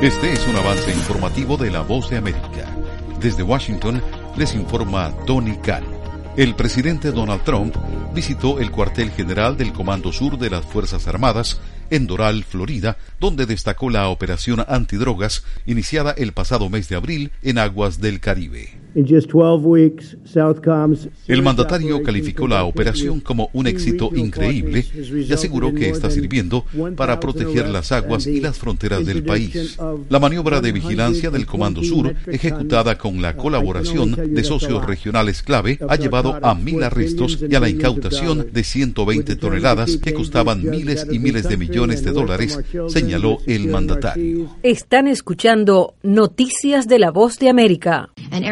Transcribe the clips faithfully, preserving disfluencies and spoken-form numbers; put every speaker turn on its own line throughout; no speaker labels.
Este es un avance informativo de La Voz de América. Desde Washington les informa Tony Cano. El presidente Donald Trump visitó el cuartel general del Comando Sur de las Fuerzas Armadas en Doral, Florida, donde destacó la operación antidrogas iniciada el pasado mes de abril en aguas del Caribe. El mandatario calificó la operación como un éxito increíble y aseguró que está sirviendo para proteger las aguas y las fronteras del país. La maniobra de vigilancia del Comando Sur, ejecutada con la colaboración de socios regionales clave, ha llevado a mil arrestos y a la incautación de ciento veinte toneladas que costaban miles y miles de millones de dólares, señaló el mandatario.
Están escuchando Noticias de La Voz de América.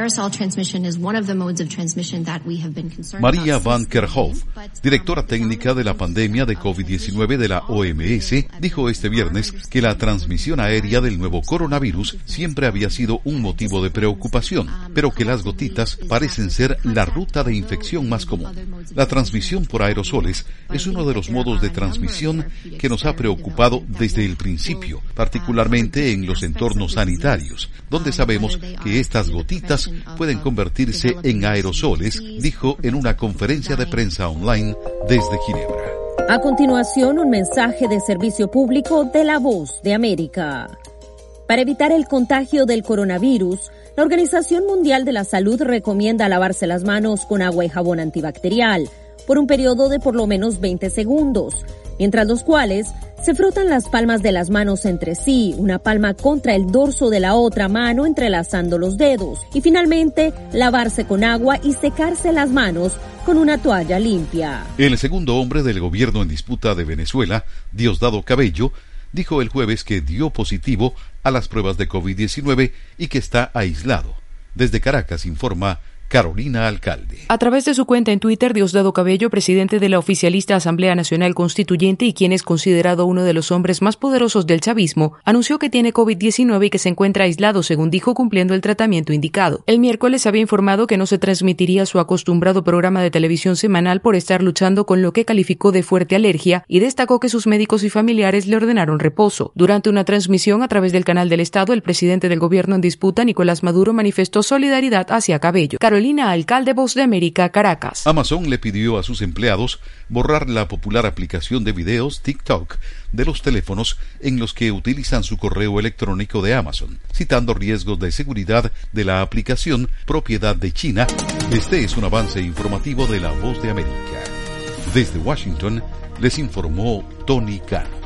María Van Kerkhove, directora técnica de la pandemia de COVID diecinueve de la O M S, dijo este viernes que la transmisión aérea del nuevo coronavirus siempre había sido un motivo de preocupación, pero que las gotitas parecen ser la ruta de infección más común. La transmisión por aerosoles es uno de los modos de transmisión que nos ha preocupado desde el principio, particularmente en los entornos sanitarios, donde sabemos que estas gotitas pueden convertirse en aerosoles, dijo en una conferencia de prensa online desde Ginebra.
A continuación, un mensaje de servicio público de La Voz de América. Para evitar el contagio del coronavirus, la Organización Mundial de la Salud recomienda lavarse las manos con agua y jabón antibacterial por un periodo de por lo menos veinte segundos, mientras los cuales se frotan las palmas de las manos entre sí, una palma contra el dorso de la otra mano entrelazando los dedos, y finalmente lavarse con agua y secarse las manos con una toalla limpia.
El segundo hombre del gobierno en disputa de Venezuela, Diosdado Cabello, dijo el jueves que dio positivo a las pruebas de COVID diecinueve y que está aislado. Desde Caracas informa Carolina Alcalde.
A través de su cuenta en Twitter, Diosdado Cabello, presidente de la oficialista Asamblea Nacional Constituyente y quien es considerado uno de los hombres más poderosos del chavismo, anunció que tiene COVID diecinueve y que se encuentra aislado, según dijo, cumpliendo el tratamiento indicado. El miércoles había informado que no se transmitiría su acostumbrado programa de televisión semanal por estar luchando con lo que calificó de fuerte alergia y destacó que sus médicos y familiares le ordenaron reposo. Durante una transmisión a través del canal del Estado, el presidente del gobierno en disputa, Nicolás Maduro, manifestó solidaridad hacia Cabello. Carolina Alcalde, Voz de América, Caracas.
Amazon le pidió a sus empleados borrar la popular aplicación de videos TikTok de los teléfonos en los que utilizan su correo electrónico de Amazon, citando riesgos de seguridad de la aplicación propiedad de China. Este es un avance informativo de La Voz de América. Desde Washington les informó Tony Cano.